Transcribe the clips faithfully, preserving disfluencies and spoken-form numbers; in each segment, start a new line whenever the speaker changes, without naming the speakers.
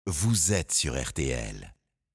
vous êtes sur R T L.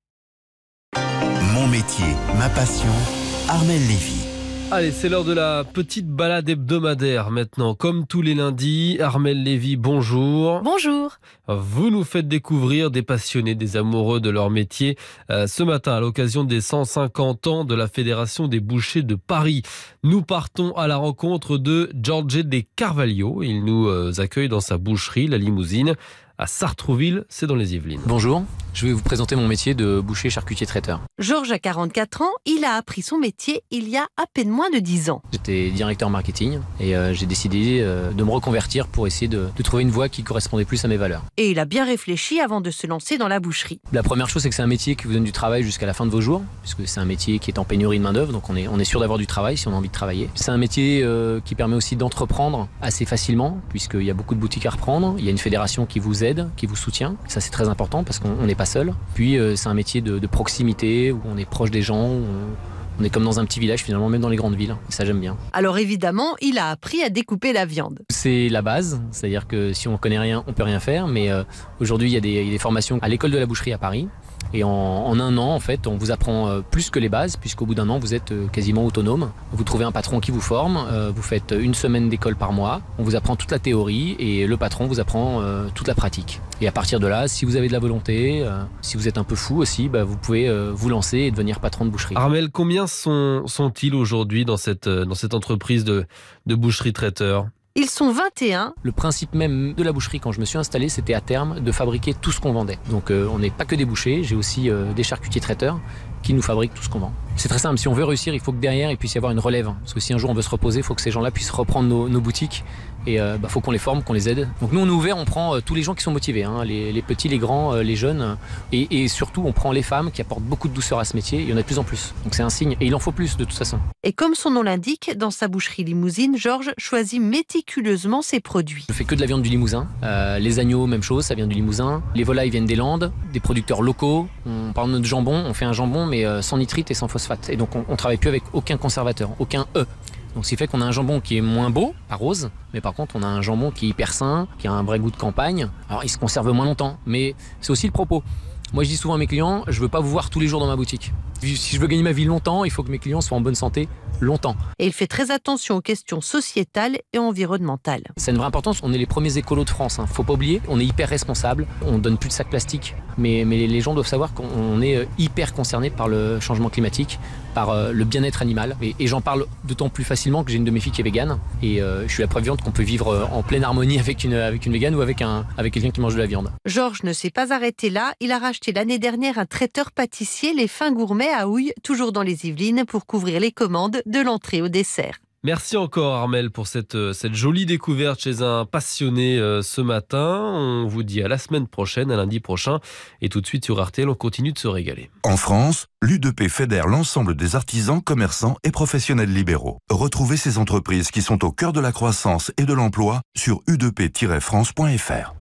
Mon métier, ma passion, Armelle Lévy.
Allez, c'est l'heure de la petite balade hebdomadaire maintenant. Comme tous les lundis, Armelle Lévy, bonjour.
Bonjour.
Vous nous faites découvrir des passionnés, des amoureux de leur métier. Euh, ce matin, à l'occasion des cent cinquante ans de la Fédération des bouchers de Paris, nous partons à la rencontre de Jorge De Carvalho. Il nous euh, accueille dans sa boucherie, la Limousine, à Sartrouville, c'est dans les Yvelines.
Bonjour, je vais vous présenter mon métier de boucher charcutier traiteur.
Georges a quarante-quatre ans, il a appris son métier il y a à peine moins de dix ans.
J'étais directeur marketing et euh, j'ai décidé euh, de me reconvertir pour essayer de, de trouver une voie qui correspondait plus à mes valeurs.
Et il a bien réfléchi avant de se lancer dans la boucherie.
La première chose, c'est que c'est un métier qui vous donne du travail jusqu'à la fin de vos jours, puisque c'est un métier qui est en pénurie de main d'œuvre, donc on est, on est sûr d'avoir du travail si on a envie de travailler. C'est un métier euh, qui permet aussi d'entreprendre assez facilement, puisqu'il y a beaucoup de boutiques à reprendre, il y a une fédération qui vous aide, qui vous soutient. Ça, c'est très important parce qu'on n'est pas seul. Puis, euh, c'est un métier de, de proximité où on est proche des gens, où on, on est comme dans un petit village finalement, même dans les grandes villes. Et ça, j'aime bien.
Alors évidemment, il a appris à découper la viande.
C'est la base, c'est-à-dire que si on connaît rien, on peut rien faire. Mais euh, aujourd'hui, il y a des, il y a des formations à l'école de la boucherie à Paris. Et en, en un an, en fait, on vous apprend euh, plus que les bases, puisqu'au bout d'un an, vous êtes euh, quasiment autonome. Vous trouvez un patron qui vous forme, euh, vous faites une semaine d'école par mois, on vous apprend toute la théorie et le patron vous apprend euh, toute la pratique. Et à partir de là, si vous avez de la volonté, euh, si vous êtes un peu fou aussi, bah, vous pouvez euh, vous lancer et devenir patron de boucherie.
Armelle, combien sont, sont-ils aujourd'hui dans cette, dans cette entreprise de, de boucherie traiteur ?
Ils sont vingt et un.
Le principe même de la boucherie, quand je me suis installé, c'était à terme de fabriquer tout ce qu'on vendait. Donc euh, on n'est pas que des bouchers, j'ai aussi euh, des charcutiers traiteurs qui nous fabriquent tout ce qu'on vend. C'est très simple, si on veut réussir, il faut que derrière il puisse y avoir une relève. Parce que si un jour on veut se reposer, il faut que ces gens-là puissent reprendre nos, nos boutiques. Et il euh, bah, faut qu'on les forme, qu'on les aide. Donc nous on est ouvert, on prend euh, tous les gens qui sont motivés, hein, les, les petits, les grands, euh, les jeunes. Euh, et, et surtout on prend les femmes qui apportent beaucoup de douceur à ce métier. Il y en a de plus en plus. Donc c'est un signe. Et il en faut plus de toute façon.
Et comme son nom l'indique, dans sa boucherie Limousine, Georges choisit méticuleusement ses produits.
Je fais que de la viande du Limousin. Euh, les agneaux, même chose, ça vient du Limousin. Les volailles viennent des Landes, des producteurs locaux. On parle de notre jambon, on fait un jambon mais euh, sans nitrite et sans phosphate. Et donc on, on travaille plus avec aucun conservateur, aucun E. Donc ce qui fait qu'on a un jambon qui est moins beau, pas rose, mais par contre on a un jambon qui est hyper sain, qui a un vrai goût de campagne. Alors il se conserve moins longtemps, mais c'est aussi le propos. Moi je dis souvent à mes clients, je veux pas vous voir tous les jours dans ma boutique. Si je veux gagner ma vie longtemps, il faut que mes clients soient en bonne santé longtemps.
Et il fait très attention aux questions sociétales et environnementales.
C'est une vraie importance, on est les premiers écolos de France, hein. Faut pas oublier, on est hyper responsable, on donne plus de sacs plastiques, mais, mais les gens doivent savoir qu'on est hyper concerné par le changement climatique, par euh, le bien-être animal. Et, et j'en parle d'autant plus facilement que j'ai une de mes filles qui est végane, et euh, je suis la preuve vivante qu'on peut vivre euh, en pleine harmonie avec une, avec une végane ou avec, un, avec quelqu'un qui mange de la viande.
Georges ne s'est pas arrêté là, il a racheté l'année dernière un traiteur pâtissier, les Fins Gourmets à Houille, toujours dans les Yvelines, pour couvrir les commandes de l'entrée au dessert.
Merci encore Armelle pour cette, cette jolie découverte chez un passionné euh, ce matin. On vous dit à la semaine prochaine, à lundi prochain. Et tout de suite sur R T L, on continue de se régaler.
En France, l'U deux P fédère l'ensemble des artisans, commerçants et professionnels libéraux. Retrouvez ces entreprises qui sont au cœur de la croissance et de l'emploi sur u deux p tiret france point f r.